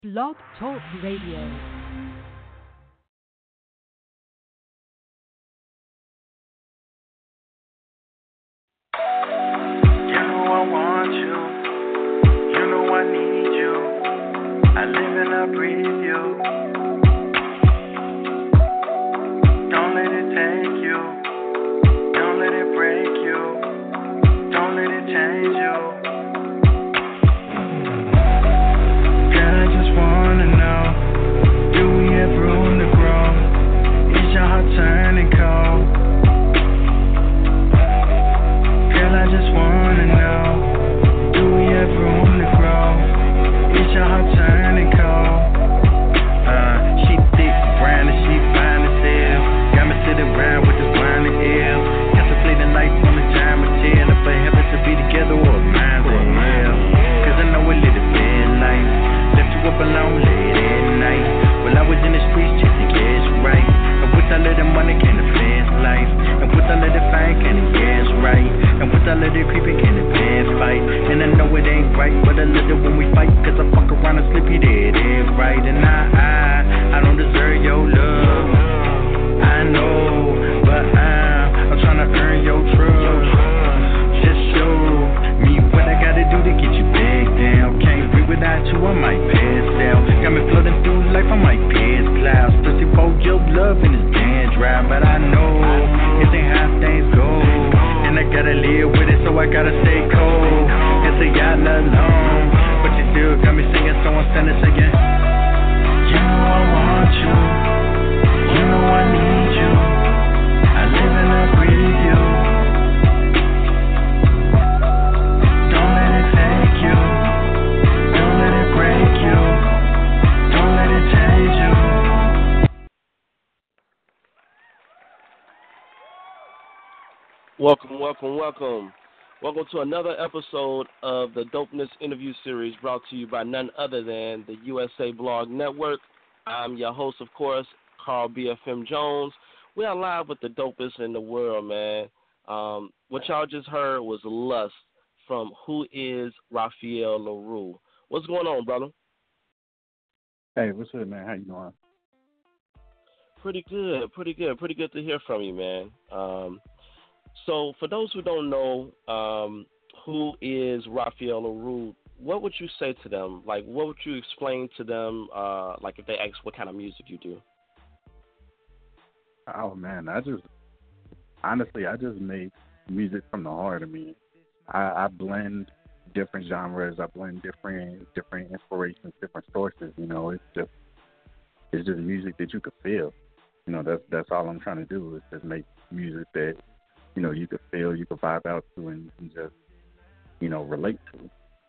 Blog Talk Radio. You know I want you. You know I need you. I live and I breathe you. Don't let it take you. Don't let it break you. Don't let it change you. Girl, I just wanna know, do we have room to grow? Is your heart turning cold? Girl, I just wanna know, do we have room to grow? Is your heart turning cold? She thick, brown, and she fine as hell. Got me sitting around with this wine and ill. Contemplating life on a giant tail. If I happen to be together or mine or hell. Cause I know a little bit life. Left you up alone late at night. While I was in the streets chasing cash right. And with all of the money came the fast life. And with all of the fame came the gas right. And with all of the creeping came the bad fight. And I know it ain't right, but I love it when we fight. Cause I fuck around and slip you dead, right. And I don't deserve your love. I know, but I'm trying to earn your trust. Just show me what I gotta do to get you back down. Can't breathe without you, I might pass out. Got me floating through life, I might pass clouds. Thirsty for your love in this damn drive. But I know it ain't how things go. And I gotta live with it, so I gotta stay cold. And say y'all alone, but you still got me singing, so I'm standing singing. You know I want you, you know I need you. I live and I breathe you. Don't let it take you, don't let it break you, don't let it change you. Welcome, welcome, welcome. Welcome to another episode of the Dopeness Interview Series brought to you by none other than the USA Blog Network. I'm your host, of course, Carl BFM Jones. We are live with the dopest in the world, man. What y'all just heard was Lust from Who Is Raphael LaRue. What's going on, brother? Hey, what's up, man? How you doing? Pretty good, pretty good. Pretty good to hear from you, man. So for those who don't know, who is Raphael LaRue, what would you say to them? Like, what would you explain to them, like if they ask what kind of music you do? Oh, man, I just make music from the heart. I mean, I blend different genres. I blend different inspirations, different sources. You know, it's just music that you could feel. You know, that's all I'm trying to do is just make music that, you know, you could feel, you could vibe out to, and just, you know, relate to.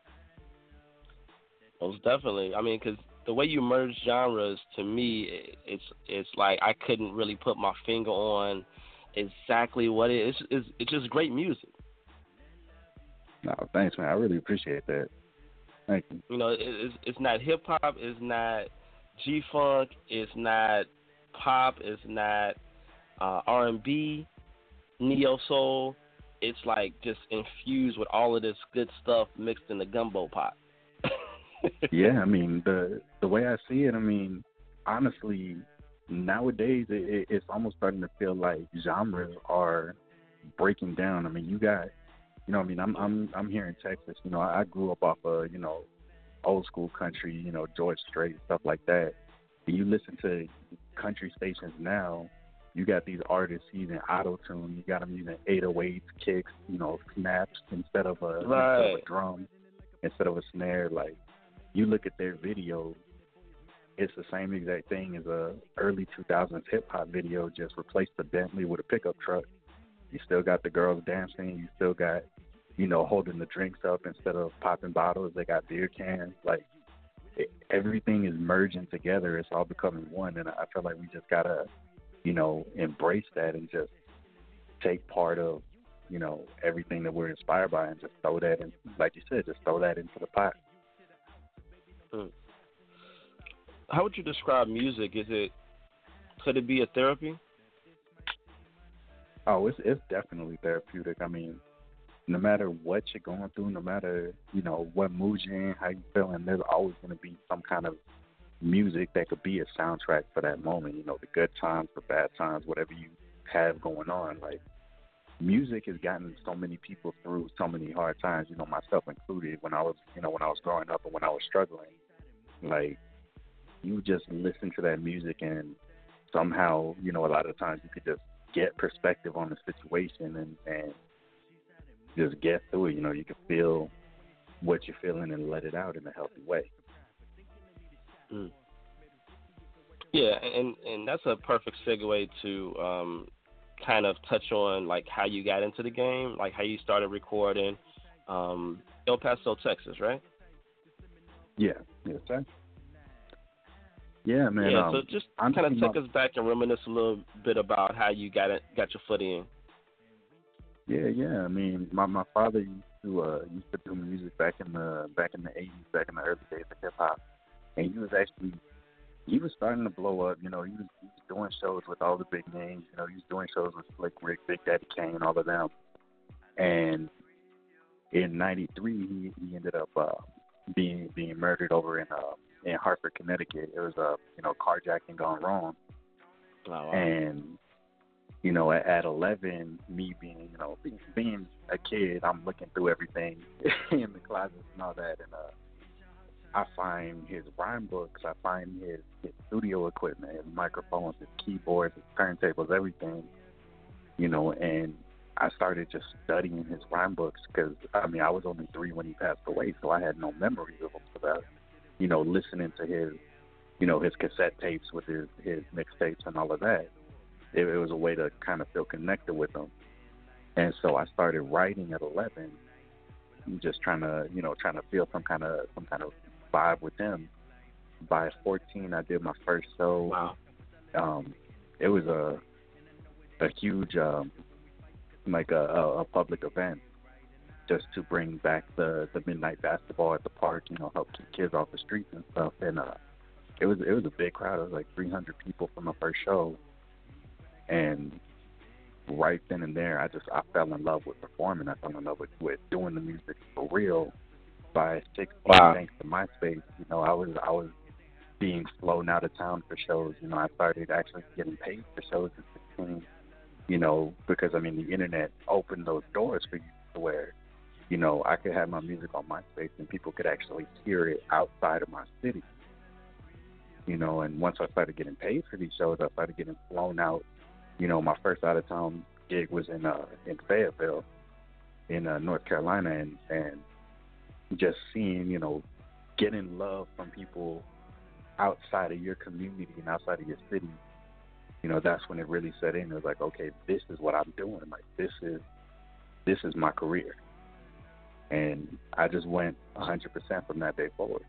Most definitely. I mean, because the way you merge genres, to me, it's like I couldn't really put my finger on exactly what it is. It's just great music. No, thanks, man. I really appreciate that. Thank you. You know, it's not hip hop, it's not G funk, it's not pop, it's not R&B. Neo soul, it's like just infused with all of this good stuff mixed in the gumbo pot. Yeah, I mean the way I see it, I mean, honestly, nowadays it's almost starting to feel like genres are breaking down. I mean, you got, you know, I mean, I'm here in Texas. You know, I grew up off of, you know, old school country, you know, George Strait, stuff like that. And you listen to country stations now. You got these artists using auto-tune. You got them using 808s, kicks, you know, snaps instead of a drum, instead of a snare. Like, you look at their videos, it's the same exact thing as a early 2000s hip-hop video, just replace the Bentley with a pickup truck. You still got the girls dancing. You still got, you know, holding the drinks up instead of popping bottles. They got beer cans. Like, everything is merging together. It's all becoming one, and I feel like we just got to, you know, embrace that and just take part of, you know, everything that we're inspired by and just throw that in, like you said, just throw that into the pot. How would you describe music? Could it be a therapy? Oh, it's definitely therapeutic. I mean, no matter what you're going through, no matter, you know, what mood you're in, how you feeling, there's always going to be some kind of music that could be a soundtrack for that moment. You know, the good times, the bad times, whatever you have going on. Like, music has gotten so many people through so many hard times. You know, myself included. When I was, when I was growing up and when I was struggling, like, you just listen to that music and somehow, a lot of times you could just get perspective on the situation and just get through it. You know, you can feel what you're feeling and let it out in a healthy way. Mm. Yeah, and that's a perfect segue to kind of touch on, like, how you got into the game, like how you started recording. El Paso, Texas, right? Yeah, yes, sir. Yeah, man. Yeah, so just kind of take us back and reminisce a little bit about how you got your foot in. Yeah. I mean, my father used to do music back in the 80s, back in the early days of hip hop, and he was starting to blow up. You know, he was doing shows with all the big names. You know, he was doing shows with Slick Rick, Big Daddy Kane, all of them. And in '93, he ended up being murdered over in Hartford, Connecticut. It was carjacking gone wrong. Oh, wow. And at 11, me being a kid, I'm looking through everything in the closets and all that, and I find his rhyme books, I find his studio equipment, his microphones, his keyboards, his turntables, everything, and I started just studying his rhyme books because, I was only 3 when he passed away, so I had no memories of him. But, listening to his cassette tapes with his mixtapes and all of that, it was a way to kind of feel connected with him. And so I started writing at 11, just trying to feel some kind of vibe with him. By 14, I did my first show. Wow. It was a huge a public event just to bring back the midnight basketball at the park, help keep kids off the streets and stuff. And it was a big crowd. It was like 300 people from the first show. And right then and there, I fell in love with performing. I fell in love with doing the music for real. By 16, wow. Thanks to MySpace, I was being flown out of town for shows. I started actually getting paid for shows at 16. Because the internet opened those doors for you to where, I could have my music on MySpace and people could actually hear it outside of my city. And once I started getting paid for these shows, I started getting flown out. My first out of town gig was in Fayetteville, in North Carolina, and just seeing, getting love from people outside of your community and outside of your city, that's when it really set in. It was like, okay, this is what I'm doing. Like, this is my career. And I just went 100% from that day forward.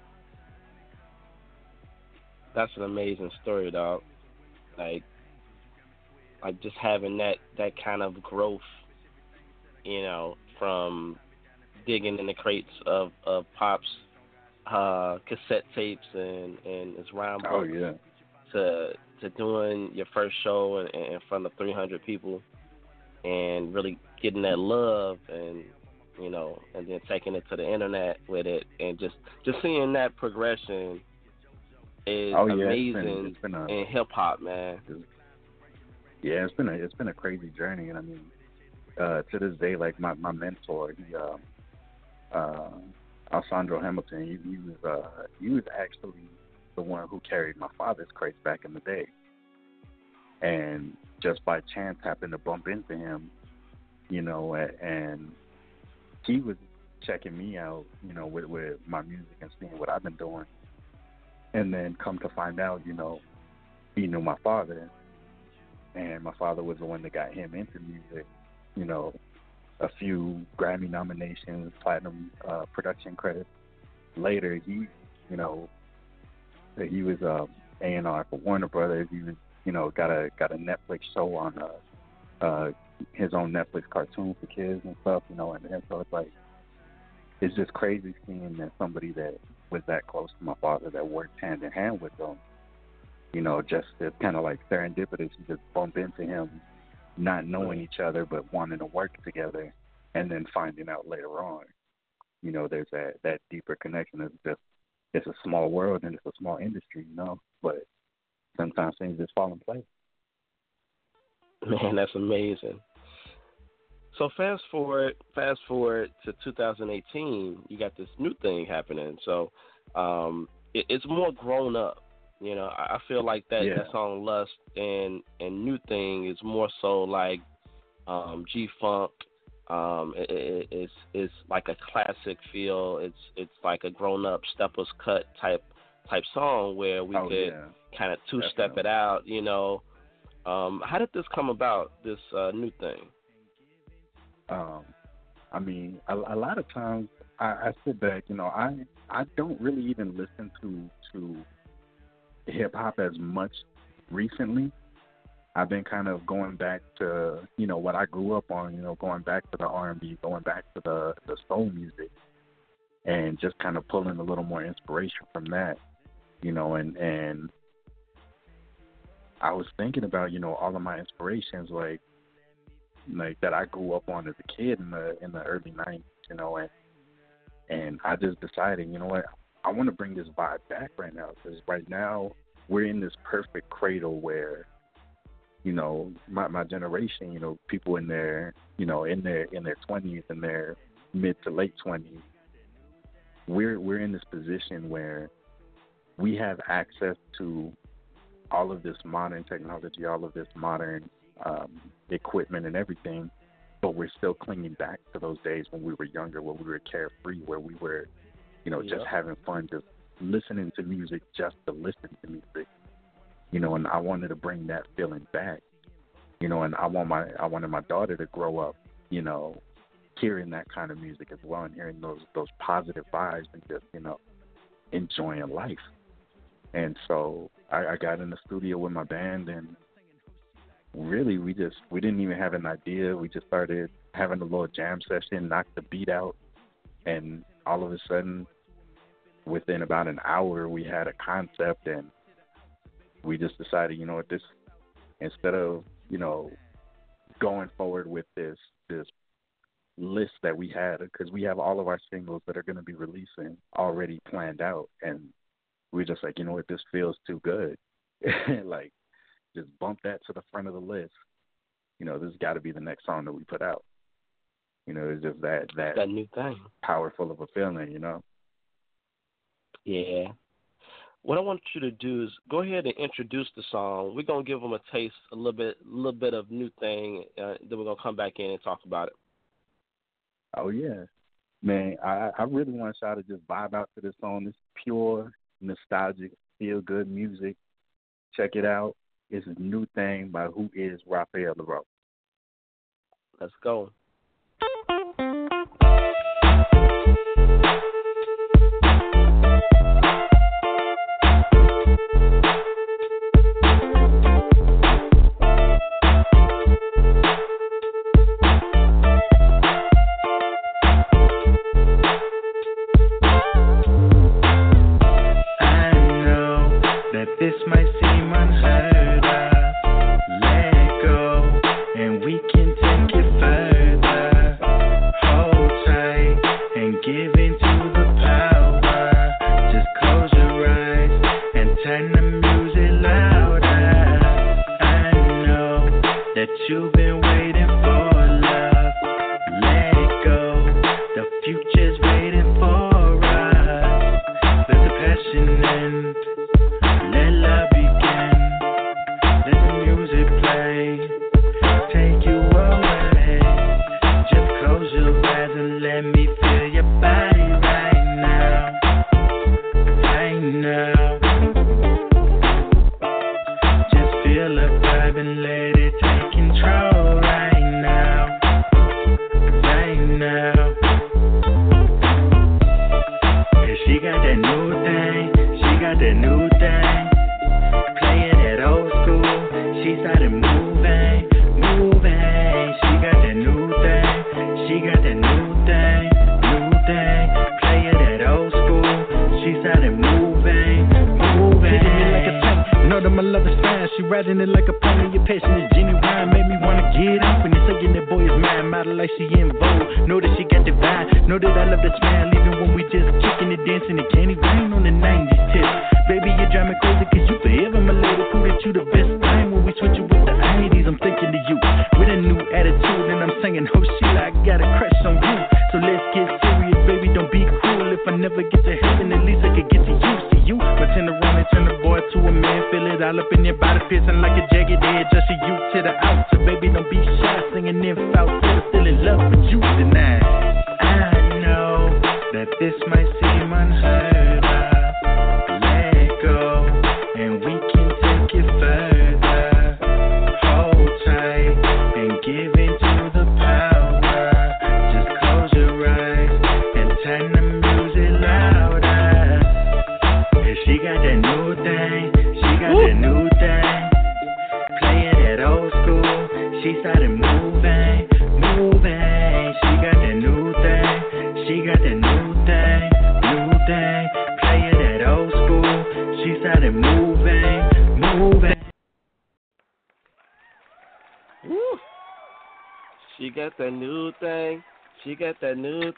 That's an amazing story, dog. Like just having that kind of growth, from digging in the crates of Pop's cassette tapes and his rhyme books. Oh, yeah. To doing your first show in front of 300 people and really getting that love and then taking it to the internet with it and just seeing that progression is amazing in hip hop, man. Yeah, it's been a crazy journey, and to this day, like my mentor, Alessandro Hamilton, he was actually the one who carried my father's crates back in the day, and just by chance happened to bump into him, and he was checking me out, with my music and seeing what I've been doing, and then come to find out, he knew my father, and my father was the one that got him into music, a few Grammy nominations, platinum production credits. Later, he was A&R for Warner Brothers. He was, got a Netflix show on his own Netflix cartoon for kids and stuff, and so it's like, it's just crazy seeing that somebody that was that close to my father, that worked hand in hand with him, just it's kind of like serendipitous. You just bump into him, not knowing each other, but wanting to work together, and then finding out later on, there's that deeper connection. it's a small world and it's a small industry, you know. But sometimes things just fall in place. Man, that's amazing. So fast forward to 2018, you got this new thing happening. So it's more grown up. You know, I feel like that song Lust and New Thing is more so like G-Funk. It's like a classic feel. It's like a grown up Steppers Cut type song where we could kind of two-step it out, you know. How did this come about, this New Thing? I mean, a lot of times I sit back, you know, I don't really even listen to hip-hop as much recently. I've been kind of going back to, you know, what I grew up on, you know, going back to the R&B, going back to the soul music, and just kind of pulling a little more inspiration from that, you know, and I was thinking about, you know, all of my inspirations, like that I grew up on as a kid in the early 90s, you know, and I just decided, you know what, I want to bring this vibe back right now, because right now we're in this perfect cradle where, you know, my generation, you know, people in their 20s and their mid to late 20s, we're in this position where we have access to all of this modern technology, all of this modern equipment and everything, but we're still clinging back to those days when we were younger, where we were carefree, where we were, you know, just having fun, just listening to music just to listen to music, you know. And I wanted to bring that feeling back, you know, and I wanted my daughter to grow up, you know, hearing that kind of music as well, and hearing those positive vibes and just, you know, enjoying life. And so I got in the studio with my band, and really we didn't even have an idea. We just started having a little jam session, knocked the beat out, and all of a sudden, within about an hour, we had a concept, and we just decided, you know what, this, instead of, you know, going forward with this list that we had, because we have all of our singles that are going to be releasing already planned out, and we're just like, you know what, this feels too good. Like, just bump that to the front of the list. You know, this has got to be the next song that we put out. You know, it's just that new thing, powerful of a feeling, you know? Yeah. What I want you to do is go ahead and introduce the song. We're going to give them a taste, a little bit of New Thing, then we're going to come back in and talk about it. Oh, yeah. Man, I really want y'all to just vibe out to this song. It's pure, nostalgic, feel-good music. Check it out. It's a New Thing by Who Is Raphael LaRoe. Let's go. This might seem unheard of. Let go, and we can take it further. Hold tight and give into the power. Just close your eyes and turn the music louder. I know that you've been waiting for love. Let go, the future's waiting for us. Let the passion end. Let love begin, let the music play, take you away. Just close your eyes and let me feel your body right now, right now. Just feel the vibe and let it take control right now, right now. 'Cause she got that new thing, she got that new thing. Playing that old school, she started moving. She got that new thing, she got that new thing. Playing that old school, she started moving. Hitting me like a tank, know that my love is fine. She riding it like a pony, your passion is genuine. Made me wanna get up and it's saying that boy is mine. Model like she in vogue, know that she got the vibe, know that I love that smile. Even when we just kicking it, dancing, it can't even rain on the 90s tip. Baby, you drive me crazy cause you forever my lady. Prove that you the best thing when we switch it with the 80s. I'm thinking of you with a new attitude and I'm singing, oh Sheila, I got a crush on you. So let's get serious, baby, don't be cruel. If I never get to heaven, at least I could get to you. See you, my turn around and turn the boy to a man. Feel it all up in your body, piercing like a jagged edge. Just see you to the out, so baby, don't be shy. Singing in falsetto, still in love with you tonight. I know that this might seem unheard of. Let go, and we can take it further. Hold tight and give into the power. Just close your eyes and turn the music louder. Cause she got that new thing, she got that new thing. Playing that old school, she started moving. She got that new thing, she got that new thing. Playing that old school, she started moving. Woo. She got that new thing. She got that new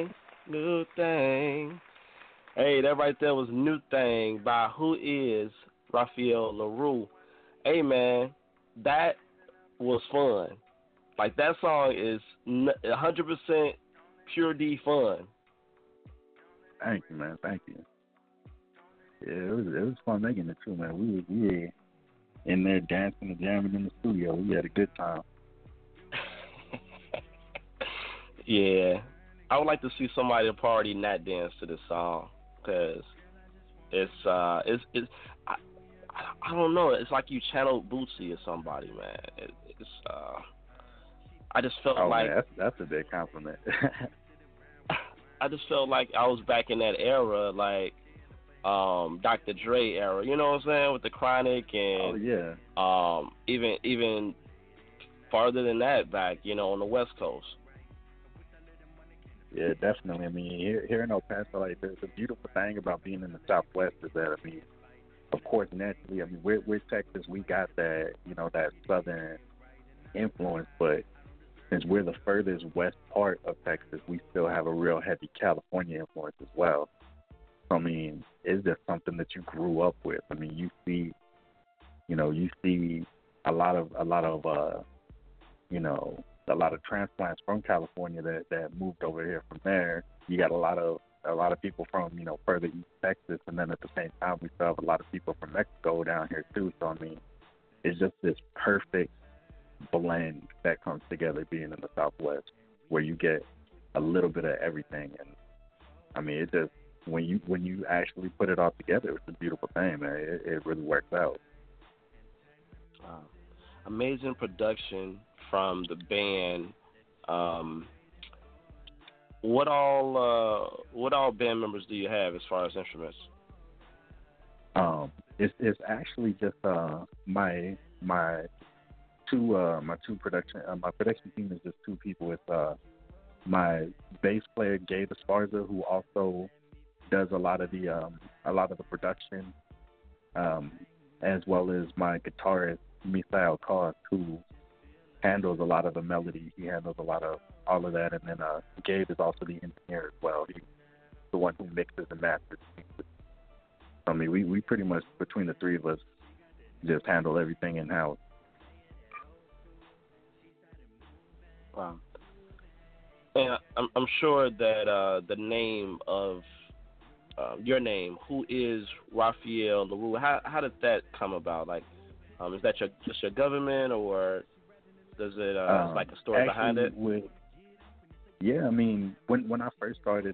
thing. Hey, that right there was New Thing by Who Is Raphael LaRue. Hey, man, that was fun. Like, that song is 100% pure D fun. Thank you, man. Thank you. Yeah, it was fun making it too, man. We were in there dancing and jamming in the studio. We had a good time. Yeah, I would like to see somebody at a party not dance to this song because it's I don't know. It's like you channeled Bootsy or somebody, man. I just felt like man, that's a big compliment. I just felt like I was back in that era, like Dr. Dre era. You know what I'm saying, with the Chronic and even farther than that back, you know, on the West Coast. Yeah, definitely. I mean, here in El Paso, like the beautiful thing about being in the Southwest is that, I mean, of course, naturally, I mean, we're Texas. We got that, you know, that Southern influence, but since we're the furthest west part of Texas, we still have a real heavy California influence as well. So, I mean, it's just something that you grew up with. I mean, you see a lot of transplants from California that moved over here from there. You got a lot of people from, you know, further east Texas, and then at the same time we still have a lot of people from Mexico down here too. So, I mean, it's just this perfect blend that comes together being in the Southwest, where you get a little bit of everything. And I mean, it just when you actually put it all together, it's a beautiful thing, man. It really works out. Amazing production from the band. What all band members do you have as far as instruments? It's actually just my production team is just two people. It's my bass player Gabe Esparza, who also does a lot of the production, as well as my guitarist Misael Koss, who handles a lot of the melody. He handles a lot of all of that, and then Gabe is also the engineer as well. He's the one who mixes and masters. I mean, we pretty much, between the three of us, just handle everything in house. Wow. And I'm sure that the name of your name, Who Is Raphael LaRue, how did that come about? Like, is that just your government, or does it like a story behind it? Yeah, I mean, when I first started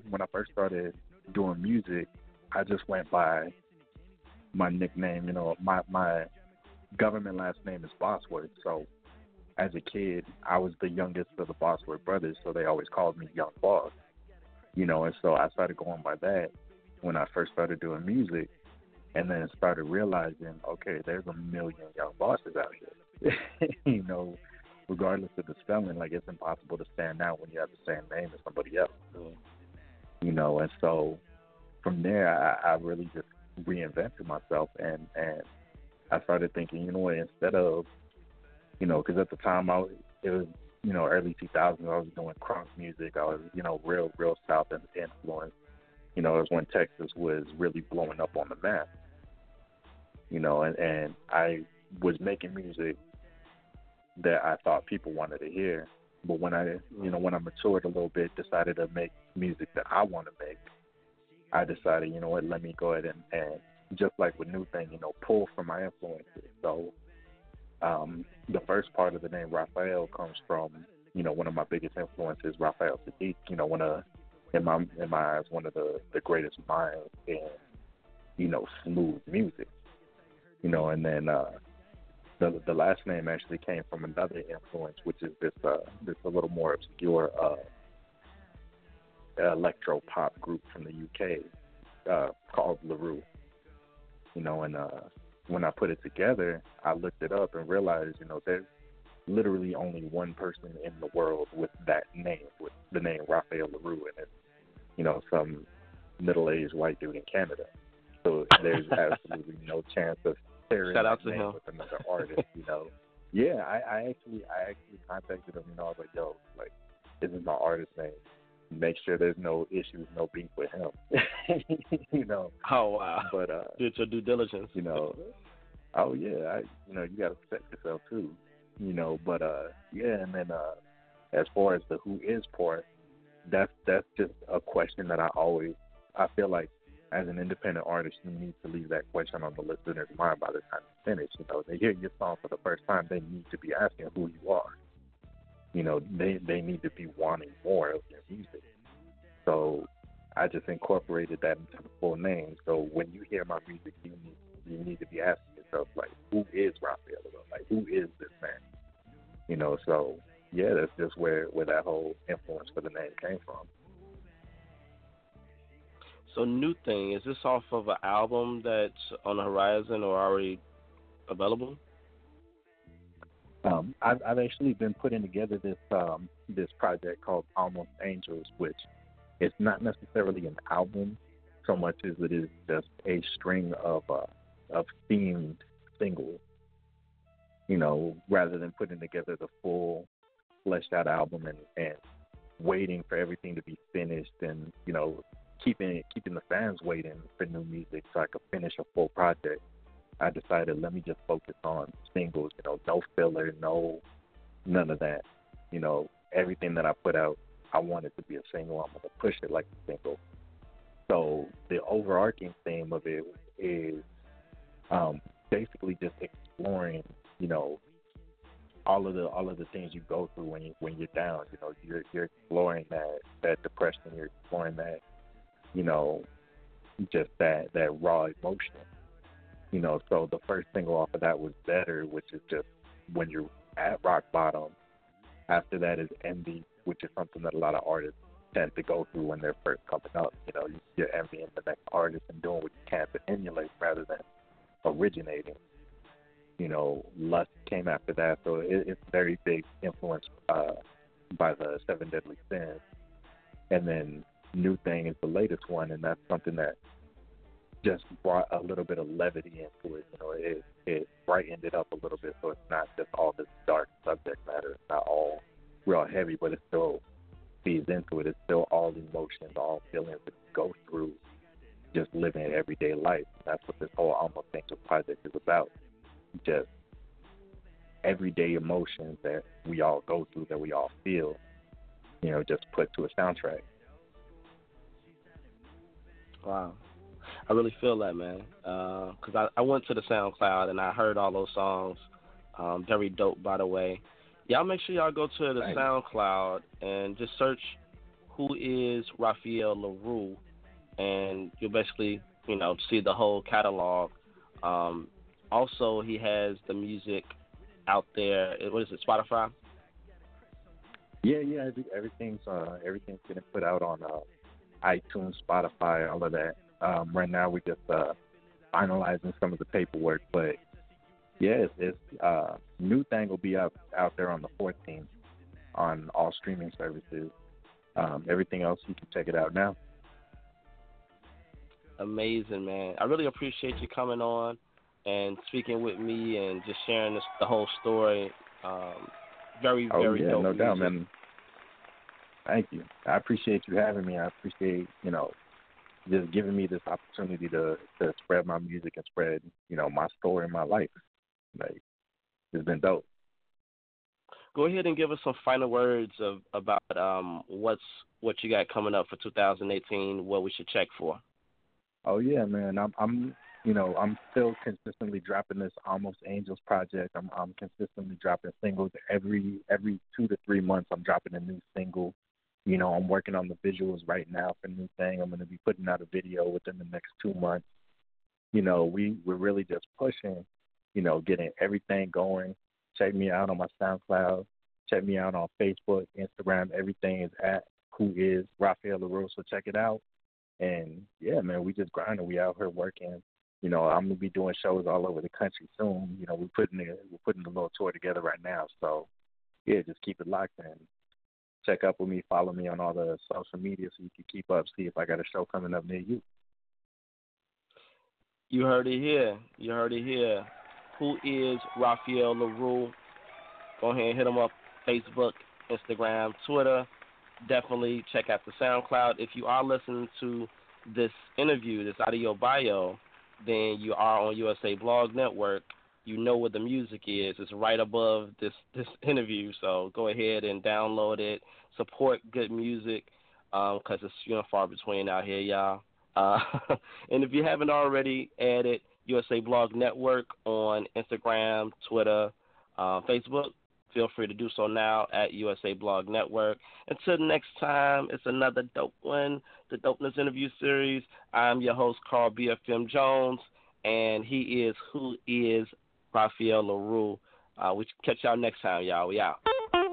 doing music, I just went by my nickname. You know, my government last name is Bosworth. So as a kid, I was the youngest of the Bosworth brothers, so they always called me Young Boss. You know, and so I started going by that when I first started doing music, and then started realizing, okay, there's a million Young Bosses out here. You know, regardless of the spelling, like, it's impossible to stand out when you have the same name as somebody else. You know, and so from there, I really just reinvented myself, and I started thinking, you know what, instead of, you know, because at the time it was, you know, early 2000s, I was doing crunk music. I was, you know, real South influence. You know, it was when Texas was really blowing up on the map. You know, and I was making music that I thought people wanted to hear. But when I matured a little bit, decided to make music that I want to make, I decided, you know what, let me go ahead and just like with New Thing, you know, pull from my influences. So the first part of the name Raphael comes from, you know, one of my biggest influences, Raphael Saadiq, you know, in my eyes, one of the greatest minds in, you know, smooth music. You know, and then the last name actually came from another influence, which is this a little more obscure electro pop group from the UK called LaRue. You know, and when I put it together, I looked it up and realized, you know, there's literally only one person in the world with that name, with the name Raphael LaRue, and it's, you know, some middle-aged white dude in Canada. So there's absolutely no chance of sharing Shout out that to name him. with another artist, you know. Yeah, I actually contacted him, you know. I was like, yo, like, this is my artist name. Make sure there's no issues, no beef with him. You know. Oh wow. But did your due diligence. You know. Oh yeah, you know, you gotta protect yourself too. You know, but yeah, and then as far as the who is part, that's just a question that I feel like as an independent artist, you need to leave that question on the listener's mind by the time you finish. You know, they hear your song for the first time, they need to be asking who you are. You know, they need to be wanting more of your music. So I just incorporated that into the full name. So when you hear my music, you need to be asking yourself, like, who is Raphael? Like, who is this man? You know, so yeah, that's just where that whole influence for the name came from. So New Thing, is this off of an album that's on the horizon or already available? I've actually been putting together this project called Almost Angels, which is not necessarily an album so much as it is just a string of themed singles. You know, rather than putting together the full fleshed out album and waiting for everything to be finished and, you know, keeping the fans waiting for new music so I could finish a full project, I decided, let me just focus on singles, you know, no filler, none of that. You know, everything that I put out, I want it to be a single. I'm going to push it like a single. So the overarching theme of it is basically just exploring, you know, all of the things you go through when you're down. You know, you're exploring that depression. You're exploring that, you know, just that raw emotion. You know, so the first single off of that was Better, which is just when you're at rock bottom. After that is Envy, which is something that a lot of artists tend to go through when they're first coming up. You know, you're envying the next artist and doing what you can to emulate rather than originating. You know, Lust came after that, so it's very big influence by the Seven Deadly Sins. And then New Thing is the latest one, and that's something that just brought a little bit of levity into it. You know, it brightened it up a little bit, so it's not just all this dark subject matter. It's not all real heavy, but it still feeds into it. It's still all emotions, all feelings that you go through just living everyday life. And that's what this whole Almost Angels project is about. Just everyday emotions that we all go through, that we all feel, you know, just put to a soundtrack. Wow. I really feel that, man, because I went to the SoundCloud and I heard all those songs. Very dope, by the way. Y'all make sure y'all go to the SoundCloud and just search who is Raphael LaRue, and you'll basically, you know, see the whole catalog. Also, he has the music out there. What is it, Spotify? Yeah. Everything's getting put out on iTunes, Spotify, all of that. Right now, we're just finalizing some of the paperwork, but yeah, it's New Thing will be out there on the 14th on all streaming services. Everything else, you can check it out now. Amazing, man. I really appreciate you coming on and speaking with me and just sharing the whole story. Very dope. No doubt, man. Thank you. I appreciate you having me. I appreciate, you know, just giving me this opportunity to spread my music and spread, my story and my life. Like, it's been dope. Go ahead and give us some final words about what you got coming up for 2018, what we should check for. Oh yeah, man. I'm still consistently dropping this Almost Angels project. I'm consistently dropping singles every 2 to 3 months. I'm dropping a new single. I'm working on the visuals right now for a new thing. I'm going to be putting out a video within the next 2 months. We're really just pushing, getting everything going. Check me out on my SoundCloud. Check me out on Facebook, Instagram. Everything is at Who Is Raphael LaRue. So check it out. And yeah, man, we just grinding. We out here working. I'm gonna be doing shows all over the country soon. We're putting the little tour together right now. So yeah, just keep it locked in. Check up with me, follow me on all the social media so you can keep up, see if I got a show coming up near you. You heard it here. Who Is Raphael LaRue? Go ahead and hit him up, Facebook, Instagram, Twitter. Definitely check out the SoundCloud. If you are listening to this interview, this audio bio, then you are on USA Blog Network. You know where the music is. It's right above this interview. So go ahead and download it. Support good music because it's few and far between out here, y'all. And if you haven't already, added USA Blog Network on Instagram, Twitter, Facebook. Feel free to do so now at USA Blog Network. Until next time, it's another dope one, the Dopeness Interview Series. I'm your host, Carl BFM Jones, and he is Who Is Raphael LaRue. We catch y'all next time, y'all. We out.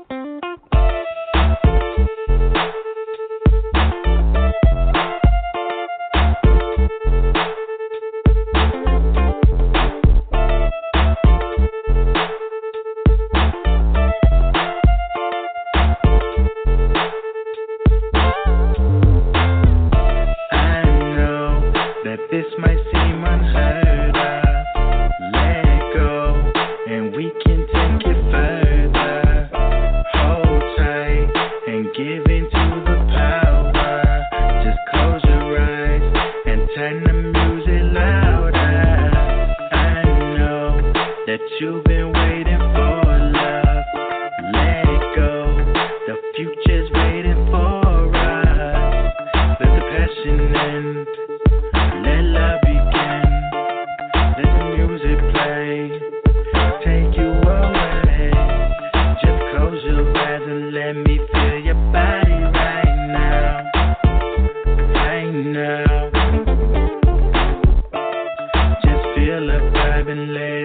This might seem unheard of. Let it go, and we can take it further. Hold tight and give into the power. Just close your eyes and turn the music louder. I know that you've been waiting for love. Let it go, the future's waiting for us. Let the passion end. Let love begin, let the music play, take you away. Just close your eyes and let me feel your body right now, right now. Just feel the vibe and let